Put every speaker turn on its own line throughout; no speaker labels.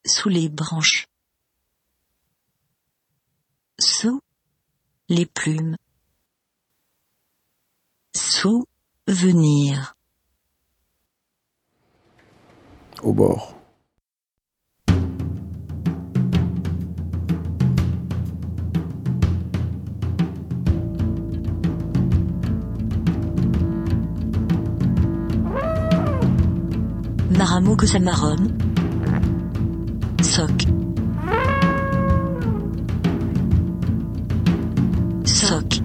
sous les branches. Sous les plumes. Souvenir.
Au bord.
Maramo Cosamarum. Soc. Soc.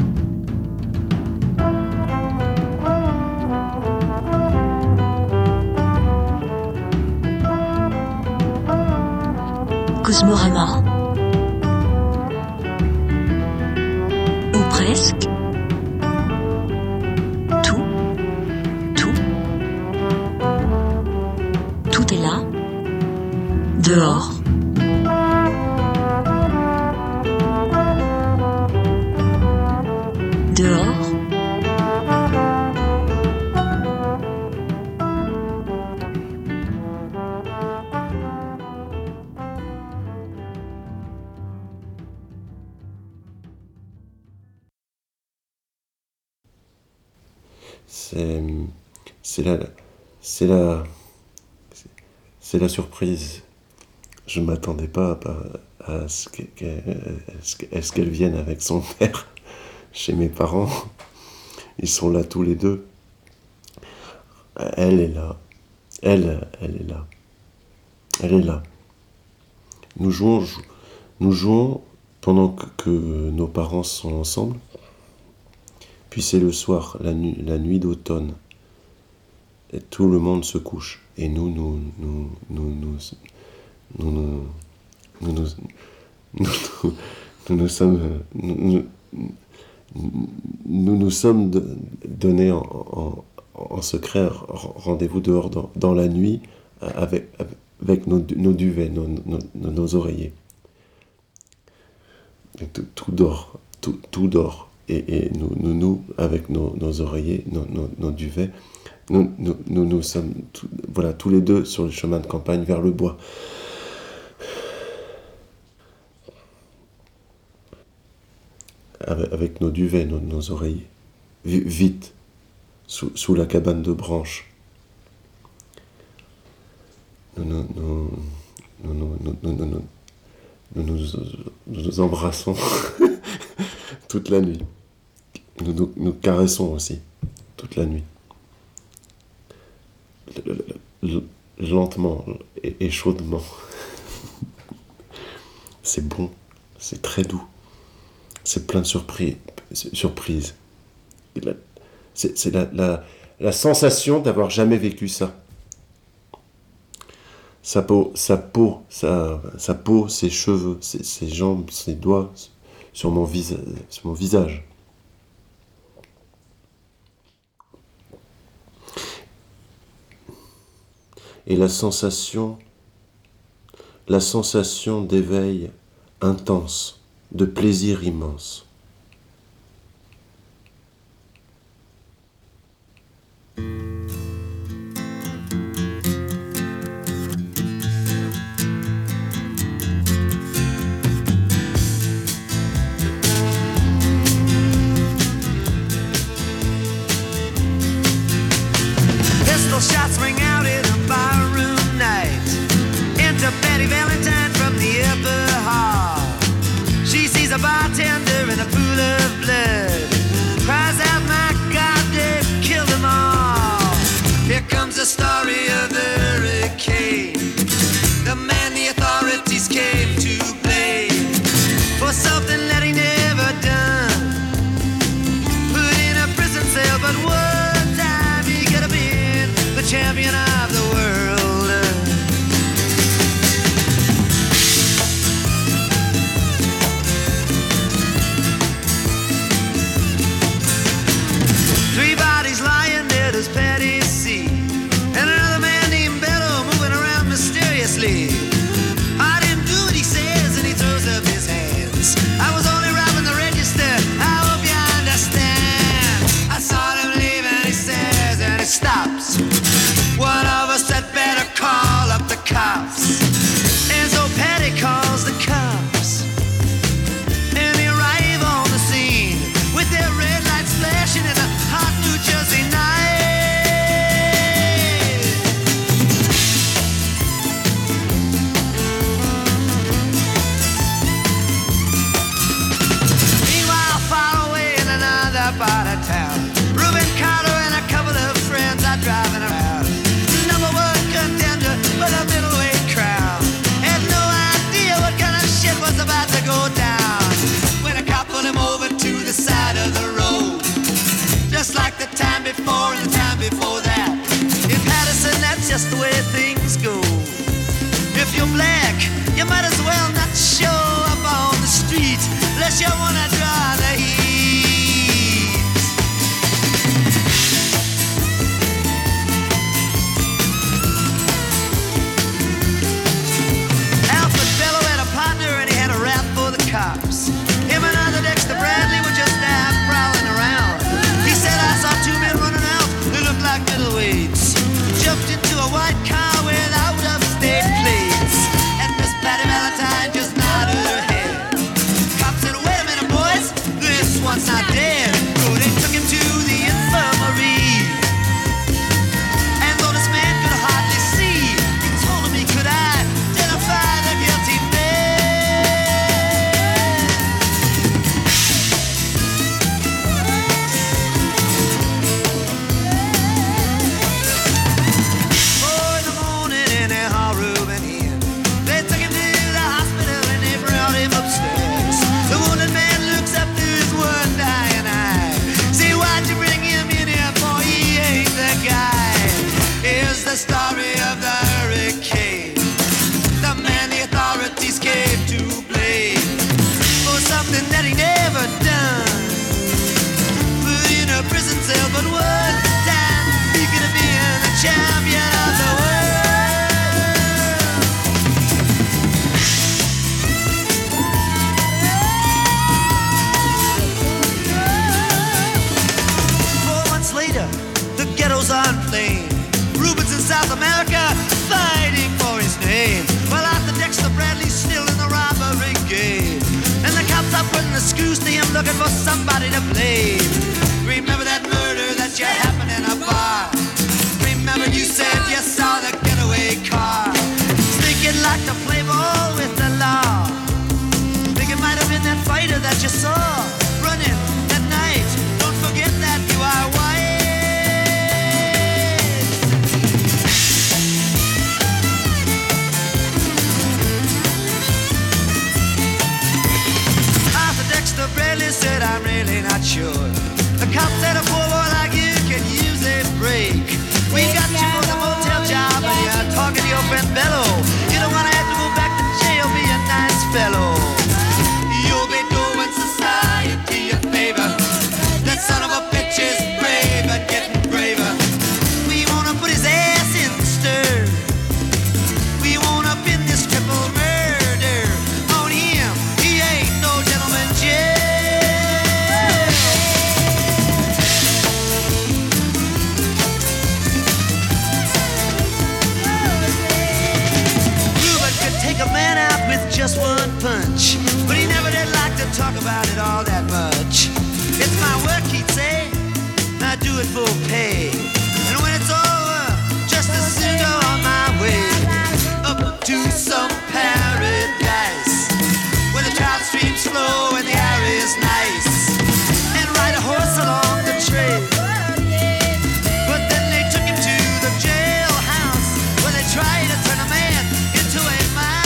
Cosmorama. Ou presque. Tout est là. Dehors. Dehors.
C'est la surprise. Je m'attendais pas à ce qu'elle vienne avec son père chez mes parents. Ils sont là tous les deux. Elle est là. Elle est là. Elle est là. Nous jouons pendant que nos parents sont ensemble. Puis c'est le soir, la nuit d'automne. Et tout le monde se couche. Et nous nous sommes donnés en secret rendez-vous dehors dans la nuit avec nos duvets, nos oreillers. Et tout dort, tout dort. Et nous avec nos oreillers, nos duvets, nous sommes tous les deux sur le chemin de campagne vers le bois. Avec nos duvets, nos oreillers. Vite, sous la cabane de branches. Nous nous embrassons toute la nuit. Nous caressons aussi toute la nuit. Lentement et chaudement. C'est bon, c'est très doux. C'est plein de surprises. C'est la sensation d'avoir jamais vécu ça. Sa peau, ses cheveux, ses jambes, ses doigts sur mon visage. Et la sensation d'éveil intense, de plaisir immense.
Pistol shots ring out in a barroom night. Enter Betty Valentine from the upper hall. She sees a bartender in a things go. If you're black, you might as well not show up on the street unless you wanna draw the heat. Alfred Bellow had a partner and he had a rap for the cops. Him and other Dexter Bradley were just out prowling around. He said, I saw two men running out, they looked like middleweights. Jumped into a white car with out-of-state plates. And Miss Patty Valentine just nodded her head. Cop said, wait a minute, boys, this one's not dead. So they took him to the infirmary. And though this man could hardly see, he told him he could identify the guilty man. The story of the hurricane, the man the authorities came to blame for something that he never done. Put in a prison cell, but one time he could have been the champion of the world. 4 months later, the ghetto's on flame. Rubens in South America fighting for his name. Well, Arthur Dexter Bradley's still in the robbery game. And the cops are putting the screws to him looking for somebody to blame. Remember that murder that you happened in a bar? Remember you said you saw the getaway car? Thinking like to play ball with the law. Think it might have been that fighter that you saw running that night. Don't forget that you are white. Bradley said, I'm really not sure. The cop said a poor boy like you can use a break. We got you for the motel job and you're talking to your friend Bello. You don't want to have to go back to jail, be a nice fellow. You'll be doing society a favor. That son of a bitch is brave and getting braver. We want to put his ass in the stir. We want to pin this triple murder on him. He ain't no gentleman, Jay. Just one punch, but he never did like to talk about it all that much. It's my work, he'd say, I do it for pay. And when it's over, just as soon go on my way up to some paradise where the trout streams flow and the air is nice, and ride a horse along the trail. But then they took him to the jailhouse where they tried to turn a man into a mouse.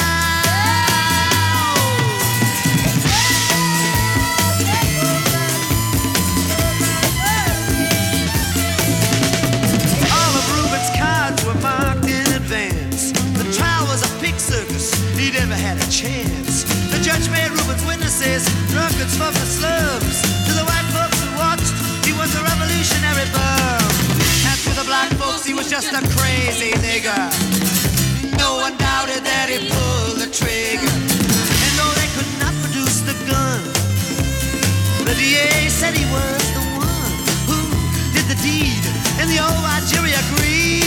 He never had a chance. The judge made Rubens witnesses, drunkards from the slums. To the white folks who watched, he was a revolutionary bum. And to the black folks, he was just a crazy nigger. No one doubted that he pulled the trigger. And though they could not produce the gun, the DA said he was the one who did the deed. And the old white jury agreed.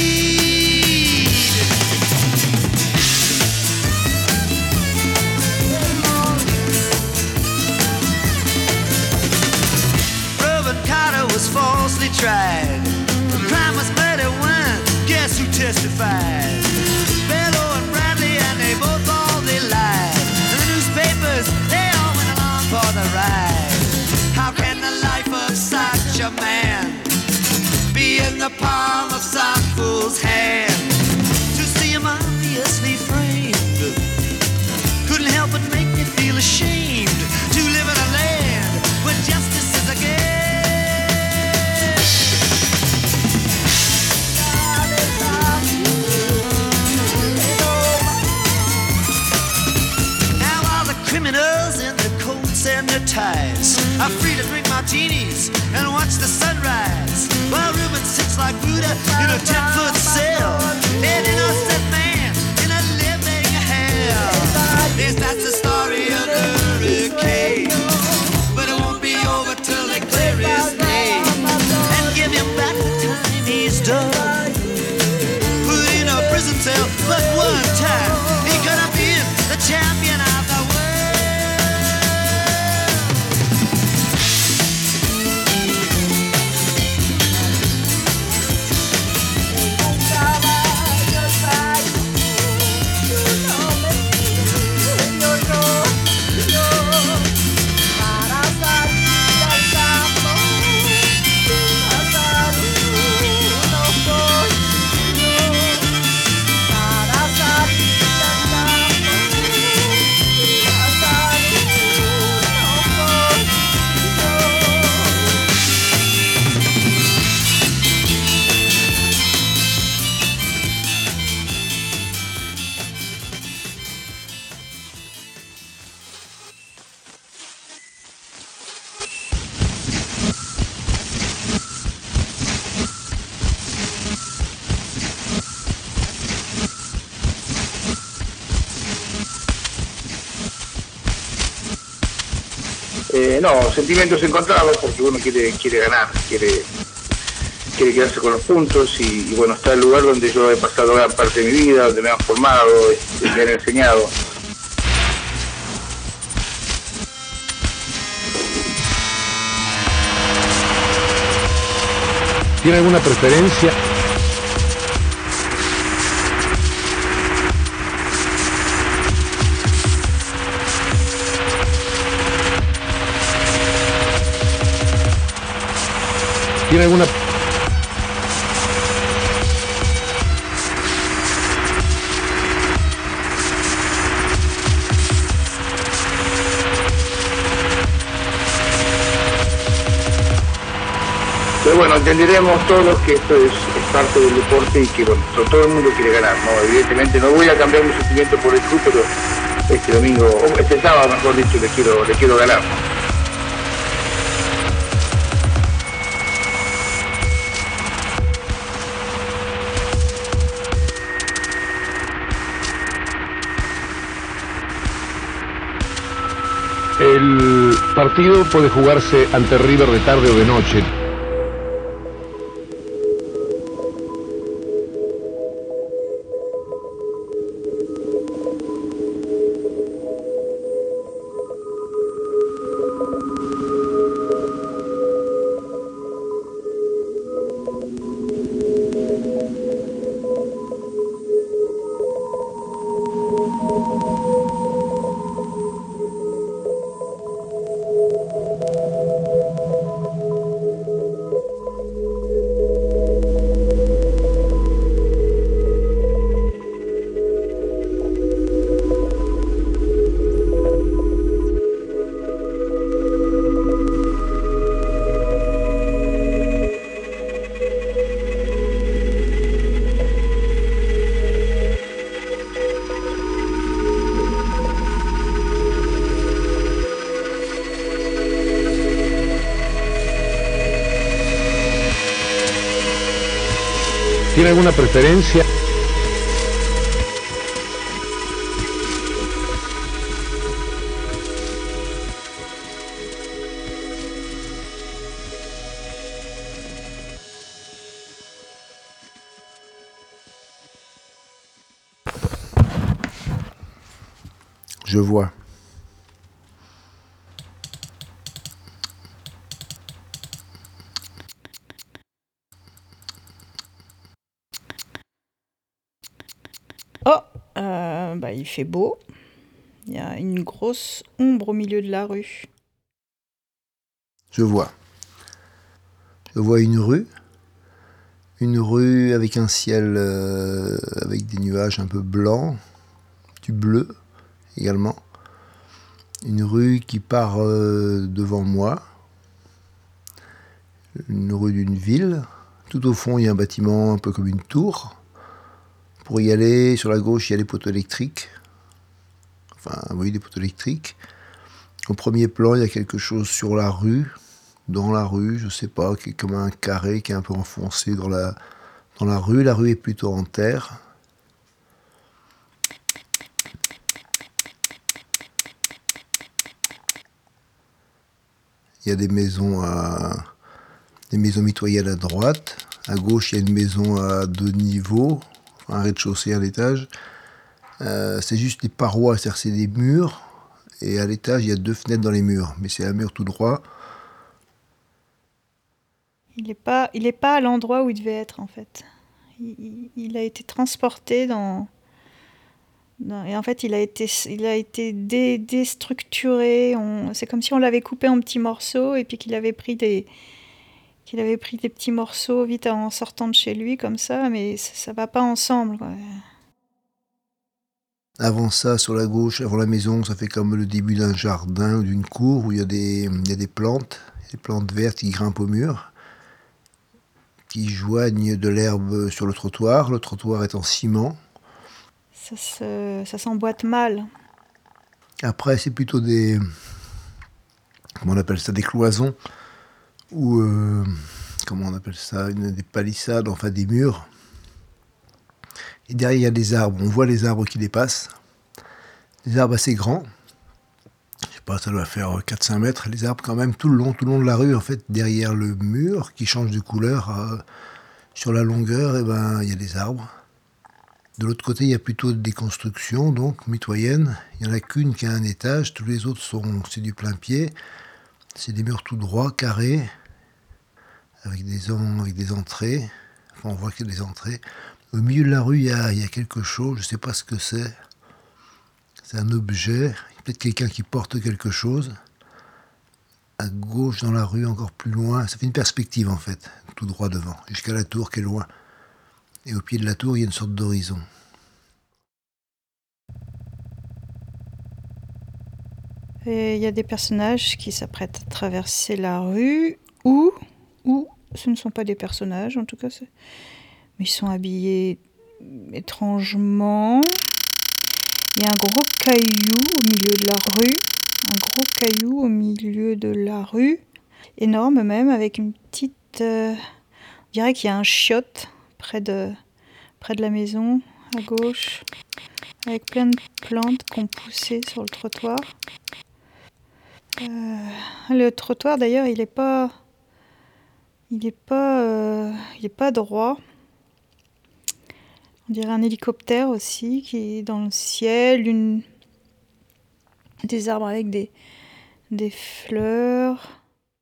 Was falsely tried. The crime was murder one. Guess who testified? Bellow and Bradley, and they both all they lied. And the newspapers, they all went along for the ride. How can the life of such a man be in the palm of some fool's hand? To see him obviously framed couldn't help but make me feel ashamed to live in a land where justice is a game. martinis and watch the sunrise while Reuben sits like Buddha in a 10-foot cell. An innocent man in a living hell. Yes, that's the story of the hurricane. But it won't be over till they clear his name and give him back the time he's done. Put in a prison cell, but one time he could have been the champion of the world.
No, sentimientos encontrados porque uno quiere ganar, quiere quedarse con los puntos y bueno, está el lugar donde yo he pasado gran parte de mi vida, donde me han formado, me han enseñado.
¿Tiene alguna preferencia? ¿Tiene alguna?
Pero bueno, entenderemos todos que esto es parte del deporte y que bueno, todo el mundo quiere ganar, ¿no? Evidentemente no voy a cambiar mi sentimiento por el club, pero este sábado mejor dicho, le quiero ganar, ¿no?
El partido puede jugarse ante River de tarde o de noche. ¿Tiene alguna preferencia?
Je vois.
Il fait beau. Il y a une grosse ombre au milieu de la rue.
Je vois. Je vois une rue avec un ciel avec des nuages un peu blancs, du bleu également. Une rue qui part devant moi, une rue d'une ville. Tout au fond, il y a un bâtiment un peu comme une tour. Pour y aller, sur la gauche, il y a des poteaux électriques. Enfin, oui, des poteaux électriques. Au premier plan, il y a quelque chose sur la rue, dans la rue, je sais pas, qui est comme un carré qui est un peu enfoncé dans la rue. La rue est plutôt en terre. Il y a des maisons mitoyennes à droite. À gauche, il y a une maison à 2 niveaux, un rez-de-chaussée, un étage. C'est juste les parois, c'est-à-dire c'est des murs. Et à l'étage, il y a 2 fenêtres dans les murs. Mais c'est un mur tout droit.
Il est pas à l'endroit où il devait être, en fait. Il a été transporté et en fait, il a été déstructuré. C'est comme si on l'avait coupé en petits morceaux et puis qu'il avait pris des petits morceaux vite en sortant de chez lui, comme ça, mais ça va pas ensemble, quoi.
Avant ça, sur la gauche, avant la maison, ça fait comme le début d'un jardin ou d'une cour où il y a des plantes vertes qui grimpent au mur, qui joignent de l'herbe sur le trottoir. Le trottoir est en ciment.
Ça s'emboîte mal.
Après, c'est plutôt des... Comment on appelle ça? Des cloisons. Ou... comment on appelle ça? Des palissades, enfin des murs. Et derrière, il y a des arbres. On voit les arbres qui dépassent. Des arbres assez grands. Je sais pas, ça doit faire 4-5 mètres. Les arbres quand même tout le long de la rue, en fait, derrière le mur, qui change de couleur. Sur la longueur, et ben, il y a des arbres. De l'autre côté, il y a plutôt des constructions, donc mitoyennes. Il n'y en a qu'une qui a un étage, tous les autres c'est du plein pied. C'est des murs tout droits, carrés, avec des entrées. Enfin, on voit qu'il y a des entrées. Au milieu de la rue, il y a quelque chose, je ne sais pas ce que c'est. C'est un objet, peut-être quelqu'un qui porte quelque chose. À gauche, dans la rue, encore plus loin, ça fait une perspective en fait, tout droit devant, jusqu'à la tour qui est loin. Et au pied de la tour, il y a une sorte d'horizon.
Et il y a des personnages qui s'apprêtent à traverser la rue, ou ce ne sont pas des personnages, en tout cas, mais ils sont habillés étrangement. Il y a un gros caillou au milieu de la rue, énorme même, avec une petite... on dirait qu'il y a un chiotte près de la maison, à gauche, avec plein de plantes qui ont poussé sur le trottoir. Le trottoir, d'ailleurs, il est pas droit. On dirait un hélicoptère aussi qui est dans le ciel, des arbres avec des fleurs.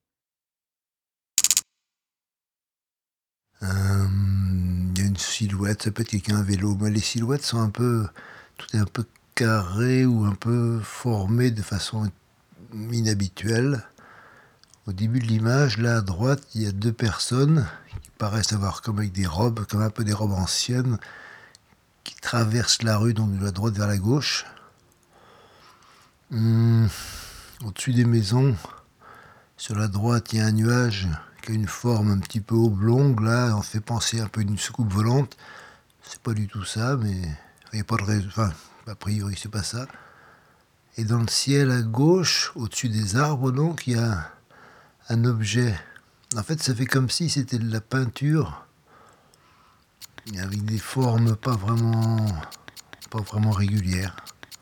Il y a une silhouette, ça peut être quelqu'un à vélo, mais les silhouettes sont tout est un peu carré ou un peu formé de façon inhabituelle. Au début de l'image, là à droite, il y a 2 personnes qui paraissent avoir comme avec des robes, comme un peu des robes anciennes, qui traversent la rue, donc de la droite vers la gauche. Au-dessus des maisons, sur la droite, il y a un nuage qui a une forme un petit peu oblongue, là, on fait penser un peu à une soucoupe volante. C'est pas du tout ça, mais il n'y a pas de raison. Enfin, a priori, c'est pas ça. Et dans le ciel à gauche, au-dessus des arbres, donc, il y a un objet. En fait, ça fait comme si c'était de la peinture, avec des formes pas vraiment régulières.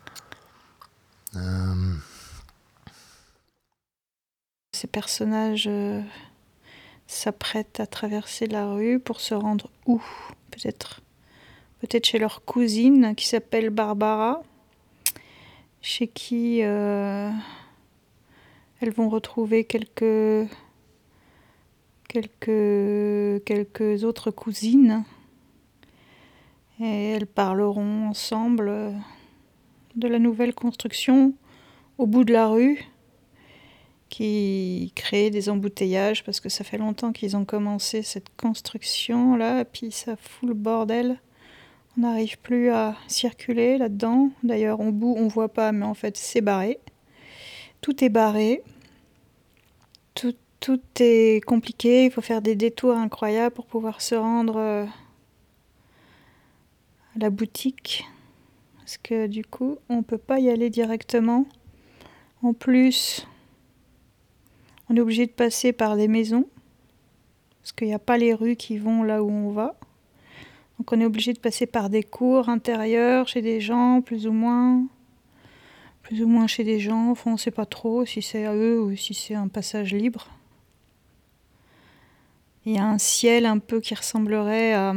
Ces personnages s'apprêtent à traverser la rue pour se rendre où? Peut-être chez leur cousine qui s'appelle Barbara, chez qui elles vont retrouver quelques autres cousines. Et elles parleront ensemble de la nouvelle construction au bout de la rue, qui crée des embouteillages parce que ça fait longtemps qu'ils ont commencé cette construction là, et puis ça fout le bordel. On n'arrive plus à circuler là-dedans. D'ailleurs, au bout, on voit pas, mais en fait, c'est barré. Tout est barré. Tout est compliqué. Il faut faire des détours incroyables pour pouvoir se rendre à la boutique. Parce que du coup, on peut pas y aller directement. En plus, On est obligé de passer par les maisons, parce qu'il n'y a pas les rues qui vont là où on va. Donc on est obligé de passer par des cours intérieures chez des gens, plus ou moins chez des gens. Enfin, on ne sait pas trop si c'est à eux ou si c'est un passage libre. Il y a un ciel un peu qui ressemblerait à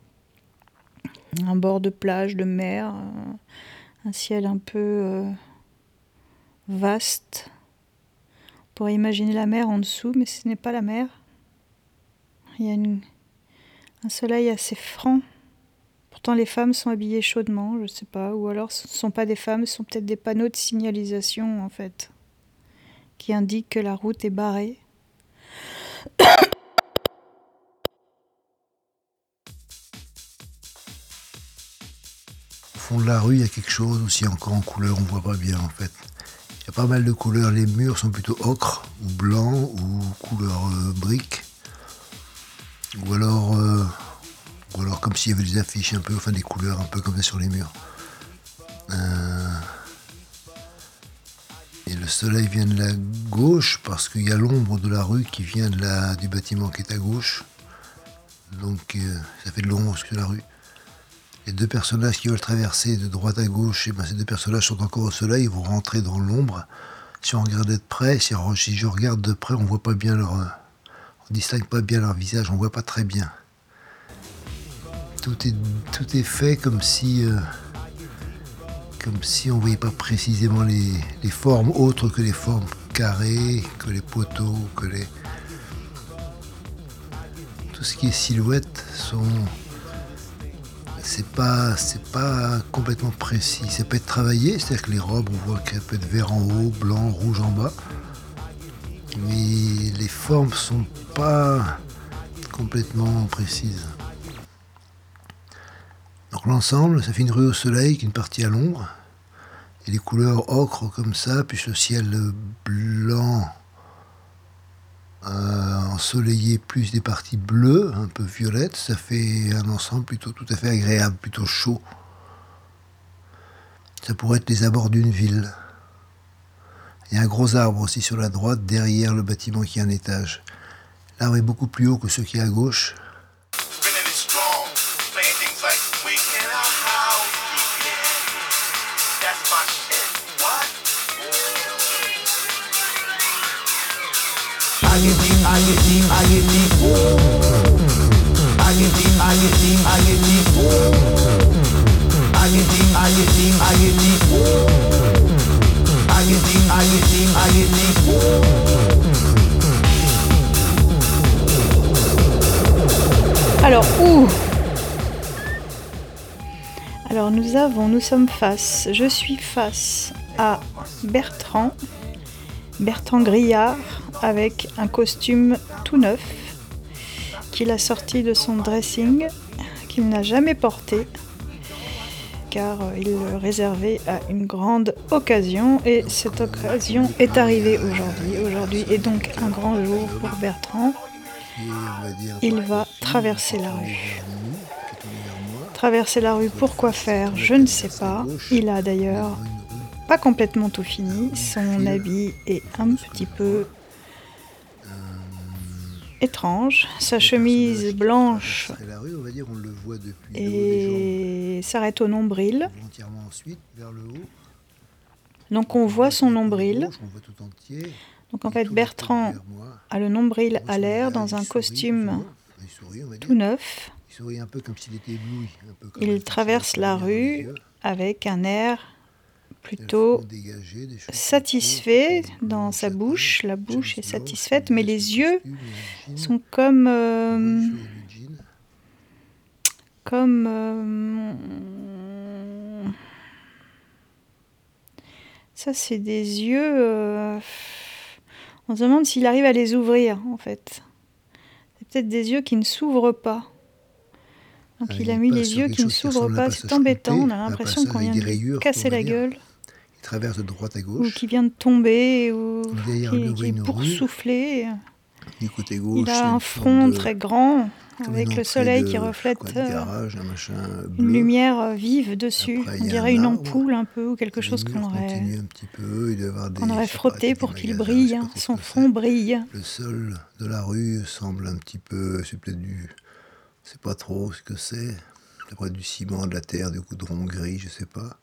un bord de plage, de mer, un ciel un peu vaste. On pourrait imaginer la mer en dessous, mais ce n'est pas la mer. Il y a un soleil assez franc. Pourtant, les femmes sont habillées chaudement, je ne sais pas. Ou alors, ce ne sont pas des femmes, ce sont peut-être des panneaux de signalisation, en fait, qui indiquent que la route est barrée.
Au fond de la rue, il y a quelque chose aussi encore en couleur, on ne voit pas bien en fait. Il y a pas mal de couleurs, les murs sont plutôt ocre, ou blanc, ou couleur brique. Ou alors comme s'il y avait des affiches un peu, enfin des couleurs un peu comme ça sur les murs. Et le soleil vient de la gauche parce qu'il y a l'ombre de la rue qui vient du bâtiment qui est à gauche. Donc ça fait de l'ombre sur la rue. Les deux personnages qui veulent traverser de droite à gauche, et ben ces deux personnages sont encore au soleil, ils vont rentrer dans l'ombre. Si on regarde de près, si je regarde de près, on voit pas bien on distingue pas bien leur visage, on voit pas très bien. Tout est fait comme si on voyait pas précisément les formes autres que les formes carrées, que les poteaux, tout ce qui est silhouette c'est pas complètement précis. Ça peut être travaillé, c'est-à-dire que les robes, on voit qu'elles peuvent être vert en haut, blanc, rouge en bas. Mais les formes sont pas complètement précises. Donc l'ensemble, ça fait une rue au soleil, une partie à l'ombre. Et les couleurs ocre comme ça, puis le ciel blanc ensoleillé, plus des parties bleues, un peu violettes, ça fait un ensemble plutôt tout à fait agréable, plutôt chaud. Ça pourrait être les abords d'une ville. Il y a un gros arbre aussi sur la droite, derrière le bâtiment qui est un étage. L'arbre est beaucoup plus haut que ceux qui est à gauche.
Alors, où ? Alors nous sommes face, je suis face à Bertrand Grillard, avec un costume tout neuf qu'il a sorti de son dressing, qu'il n'a jamais porté, car il le réservait à une grande occasion, et cette occasion est arrivée aujourd'hui. Aujourd'hui est donc un grand jour pour Bertrand. Il va traverser la rue. Traverser la rue, pourquoi faire ? Je ne sais pas. Il a d'ailleurs pas complètement tout fini. Son habit est un petit peu étrange. Sa chemise blanche et s'arrête au nombril. Donc on voit son nombril. Donc en fait Bertrand a le nombril à l'air dans un costume tout neuf. Il traverse la rue avec un air plutôt satisfait dans sa bouche. La bouche est satisfaite, mais les yeux sont ça, c'est des yeux... On se demande s'il arrive à les ouvrir, en fait. C'est peut-être des yeux qui ne s'ouvrent pas. Donc il a mis les yeux qui ne s'ouvrent pas. C'est embêtant, on a l'impression qu'on vient de lui casser la gueule.
Il traverse de droite à gauche.
Ou qui vient de tomber, ou qui est boursouflé.
Du côté gauche,
il a un front très grand,
Comme
avec
une
le
entrée
soleil
de,
qui reflète
du garage, un machin
une
bleu.
lumière vive dessus.
Après, il
On
y a
dirait
un
une
arbre.
ampoule un peu, ou quelque
Les
chose
murs
qu'on aurait,
continuent un petit peu, il doit y avoir des,
qu'on aurait
je sais pas,
frotté
des
pour qu'il
magasins,
brille.
je sais pas trop
Son
ce que
fond brille.
c'est. Le sol de la rue semble un petit peu, c'est peut-être du, je sais pas trop ce que c'est. Ça pourrait être du ciment, de la terre, du goudron gris, je sais pas.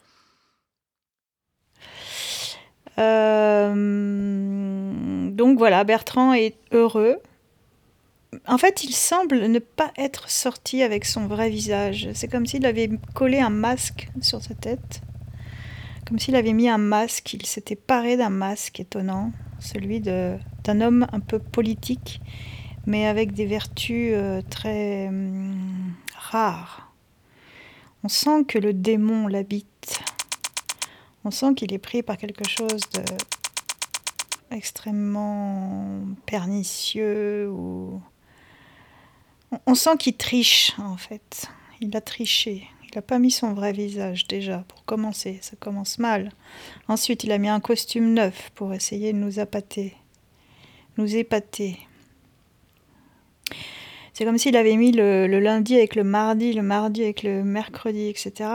Donc voilà, Bertrand est heureux. En fait, il semble ne pas être sorti avec son vrai visage. C'est comme s'il avait collé un masque sur sa tête. Comme s'il avait mis un masque. Il s'était paré d'un masque étonnant. Celui d'un homme un peu politique, mais avec des vertus très rares. On sent que le démon l'habite. On sent qu'il est pris par quelque chose de extrêmement pernicieux ou... On sent qu'il triche, en fait. Il a triché. Il n'a pas mis son vrai visage, déjà, pour commencer. Ça commence mal. Ensuite, il a mis un costume neuf pour essayer de nous épater. C'est comme s'il avait mis le lundi avec le mardi avec le mercredi, etc.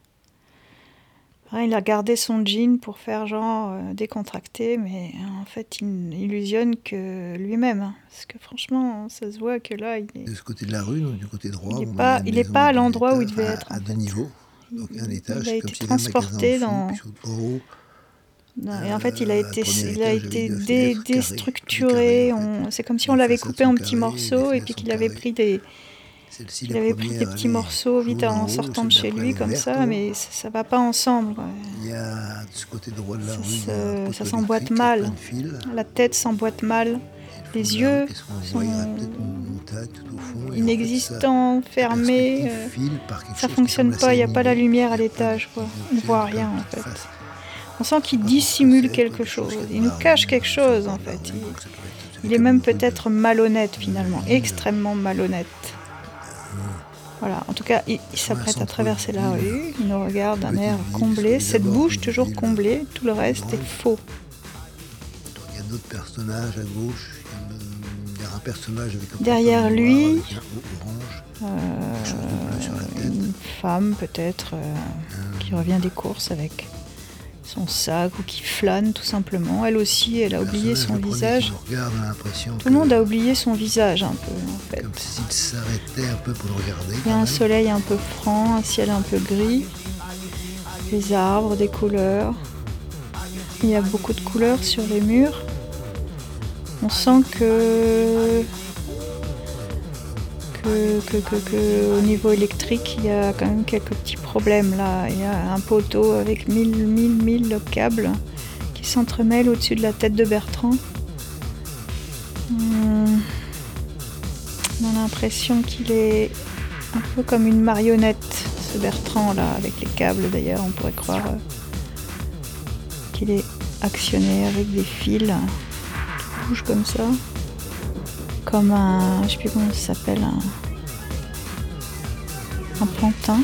Il a gardé son jean pour faire genre décontracté, mais en fait, il n'illusionne que lui-même. Hein, parce que franchement, ça se voit que là, il est...
De ce côté de la rue, donc du côté droit,
Il n'est pas à l'endroit où il devait être.
À deux niveaux. Donc un étage,
il a
comme
été
s'il
transporté
y avait un magasin
dans...
au fond, puis au haut,
Non, et en fait, il a été
des
déstructuré. C'est comme si on l'avait coupé en petits morceaux et puis qu'il avait pris des... Il avait pris des petits morceaux vite en sortant de chez lui comme ça, mais ça va pas ensemble. Quoi.
Il y a de ce côté droit de la rue,
ça s'emboîte mal. La tête s'emboîte mal. Les yeux sont inexistants, fermés. Ça fonctionne pas, il n'y a pas la lumière à l'étage. Quoi. On ne voit rien en fait. On sent qu'il dissimule quelque chose. Il nous cache quelque chose en fait. Il est même peut-être malhonnête finalement, extrêmement malhonnête. Voilà, en tout cas, il s'apprête à traverser la rue, il nous regarde d'un air comblé, cette bouche toujours comblée, tout le reste est faux.
Il y a d'autres personnages à gauche, il y a un personnage avec un
derrière lui,
orange,
une femme peut-être qui revient des courses avec son sac ou qui flâne tout simplement. Elle aussi, elle a oublié son visage. Tout le monde a oublié son visage un peu en fait.
Comme s'il s'arrêtait un peu pour le regarder.
Il y a un soleil un peu franc, un ciel un peu gris, des arbres, des couleurs. Il y a beaucoup de couleurs sur les murs. On sent que au niveau électrique, il y a quand même quelques petits problèmes là. Il y a un poteau avec mille câbles qui s'entremêlent au-dessus de la tête de Bertrand. On a l'impression qu'il est un peu comme une marionnette, ce Bertrand là, avec les câbles d'ailleurs. On pourrait croire qu'il est actionné avec des fils qui bougent comme ça. Comme un, je sais plus comment ça s'appelle, un pantin.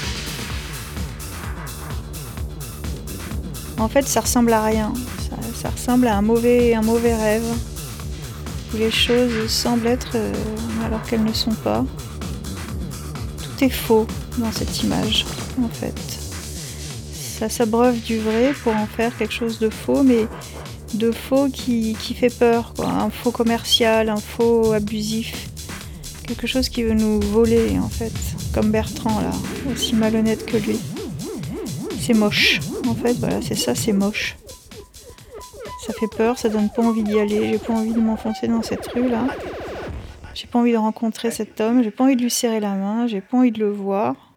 En fait, ça ressemble à rien. Ça ressemble à un mauvais rêve où les choses semblent être alors qu'elles ne sont pas. Tout est faux dans cette image, en fait. Ça s'abreuve du vrai pour en faire quelque chose de faux, mais de faux qui fait peur, quoi. Un faux commercial, un faux abusif, quelque chose qui veut nous voler en fait, comme Bertrand là, aussi malhonnête que lui. C'est moche, en fait, voilà, c'est ça, c'est moche. Ça fait peur, ça donne pas envie d'y aller, j'ai pas envie de m'enfoncer dans cette rue là. J'ai pas envie de rencontrer cet homme, j'ai pas envie de lui serrer la main, j'ai pas envie de le voir.